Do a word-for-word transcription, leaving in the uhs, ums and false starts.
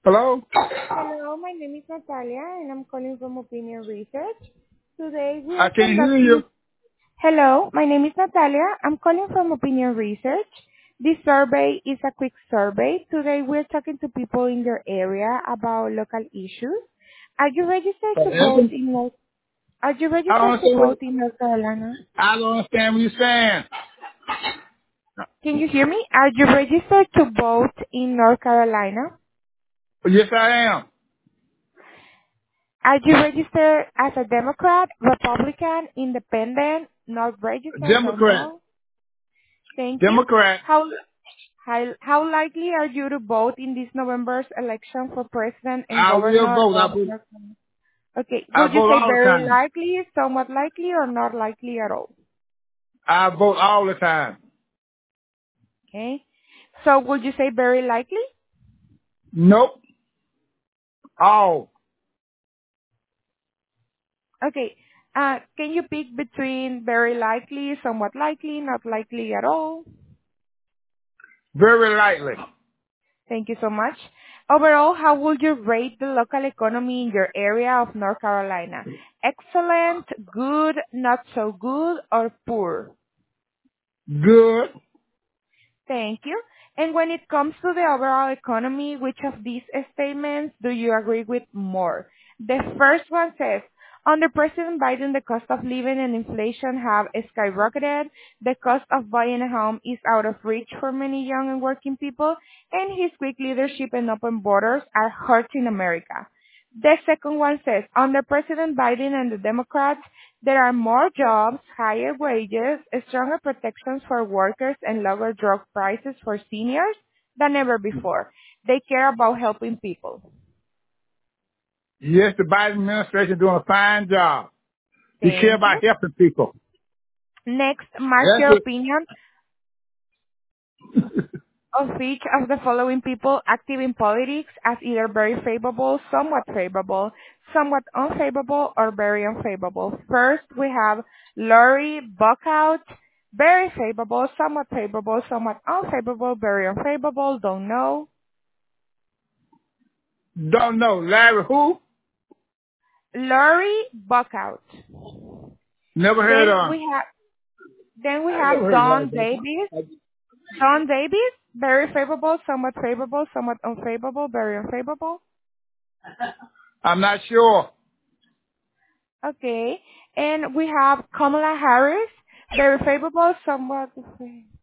Hello? Hello, my name is Natalia and I'm calling from Opinion Research. Today we I are can't hear you. conducting. Hello, my name is Natalia. I'm calling from Opinion Research. This survey is a quick survey. Today we're talking to people in your area about local issues. Are you registered to vote Whatever. in North Are you I don't registered to understand what vote in North Carolina? I don't understand what you're saying. Can you hear me? Are you registered to vote in North Carolina? Yes, I am. Are you registered as a Democrat, Republican, Independent, not registered, don't Democrat. know? Thank you. Democrat. How, how, how likely are you to vote in this November's election for president and I will governor vote. I of vote, North Carolina? Okay, I would you vote say all the very time. likely, somewhat likely, or not likely at all? I vote all the time. Okay. So would you say very likely? Nope. All. Okay. Uh, can you pick between very likely, somewhat likely, not likely at all? Very lightly. Thank you so much. Overall, how would you rate the local economy in your area of North Carolina? Excellent, good, not so good, or poor? Good. Thank you. And when it comes to the overall economy, which of these statements do you agree with more? The first one says, under President Biden, the cost of living and inflation have skyrocketed. The cost of buying a home is out of reach for many young and working people, and his quick leadership and open borders are hurting America. The second one says, under President Biden and the Democrats, there are more jobs, higher wages, stronger protections for workers, and lower drug prices for seniors than ever before. They care about helping people. Yes, the Biden administration doing a fine job. He care Thank about you. helping people. Next, mark That's your it. opinion of each of the following people active in politics as either very favorable, somewhat favorable, somewhat unfavorable, or very unfavorable. First, we have Lori Buckout, very favorable, somewhat favorable, somewhat unfavorable, very unfavorable, don't know. Don't know. Larry who? Lori Buckout. Never heard Then of him. we have then we I never have heard of Larry Don Davis. Buckout. Don Davis, very favorable, somewhat favorable, somewhat unfavorable, very unfavorable. I'm not sure. Okay. And we have Kamala Harris, very favorable, somewhat.